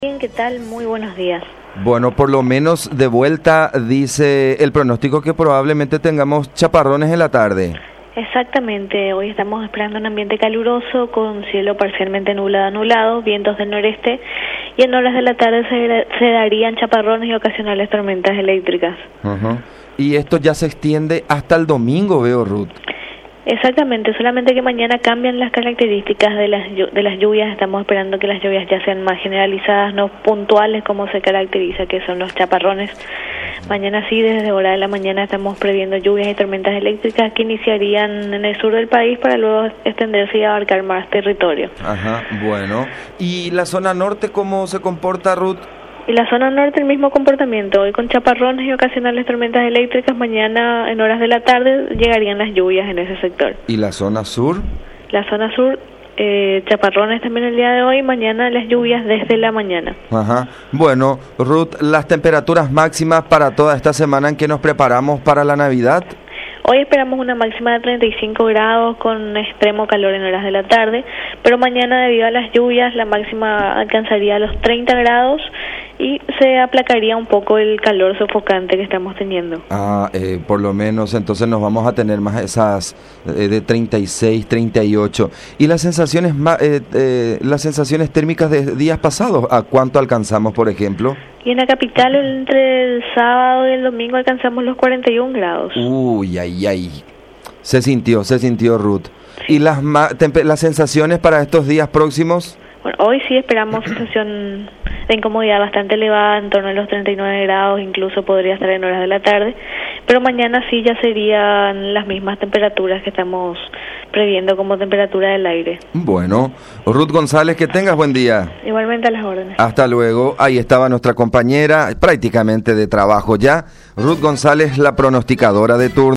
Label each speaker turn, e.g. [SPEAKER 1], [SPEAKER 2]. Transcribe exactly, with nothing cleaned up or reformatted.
[SPEAKER 1] Bien, ¿qué tal? Muy buenos días.
[SPEAKER 2] Bueno, por lo menos de vuelta dice el pronóstico que probablemente tengamos chaparrones en la tarde.
[SPEAKER 1] Exactamente, hoy estamos esperando un ambiente caluroso con cielo parcialmente nublado a nublado, vientos del noreste y en horas de la tarde se, se darían chaparrones y ocasionales tormentas eléctricas.
[SPEAKER 2] Uh-huh. Y esto ya se extiende hasta el domingo, veo, Ruth.
[SPEAKER 1] Exactamente, solamente que mañana cambian las características de las de las lluvias. Estamos esperando que las lluvias ya sean más generalizadas, no puntuales como se caracteriza, que son los chaparrones. Mañana sí, desde hora de la mañana estamos previendo lluvias y tormentas eléctricas que iniciarían en el sur del país para luego extenderse y abarcar más territorio.
[SPEAKER 2] Ajá, bueno. ¿Y la zona norte cómo se comporta, Ruth?
[SPEAKER 1] Y la zona norte el mismo comportamiento, hoy con chaparrones y ocasionales tormentas eléctricas, mañana en horas de la tarde llegarían las lluvias en ese sector.
[SPEAKER 2] ¿Y la zona sur?
[SPEAKER 1] La zona sur, eh, chaparrones también el día de hoy, mañana las lluvias desde la mañana.
[SPEAKER 2] Ajá, bueno, Ruth, las temperaturas máximas para toda esta semana en que nos preparamos para la Navidad.
[SPEAKER 1] Hoy esperamos una máxima de treinta y cinco grados con extremo calor en horas de la tarde, pero mañana debido a las lluvias la máxima alcanzaría los treinta grados y se aplacaría un poco el calor sofocante que estamos teniendo.
[SPEAKER 2] Ah, eh, por lo menos entonces nos vamos a tener más esas eh, de treinta y seis, treinta y ocho. ¿Y las sensaciones eh, eh, las sensaciones térmicas de días pasados? ¿A cuánto alcanzamos, por ejemplo?
[SPEAKER 1] Y en la capital entre el sábado y el domingo alcanzamos los cuarenta y un grados.
[SPEAKER 2] Uy, ay, ay. Se sintió, se sintió, Ruth. Sí. ¿Y las, las sensaciones para estos días próximos?
[SPEAKER 1] Bueno, hoy sí esperamos sensación de incomodidad bastante elevada, en torno a los treinta y nueve grados, incluso podría estar en horas de la tarde, pero mañana sí ya serían las mismas temperaturas que estamos previendo como temperatura del aire.
[SPEAKER 2] Bueno, Ruth González, que tengas buen día.
[SPEAKER 1] Igualmente a las órdenes.
[SPEAKER 2] Hasta luego. Ahí estaba nuestra compañera, prácticamente de trabajo ya, Ruth González, la pronosticadora de turno.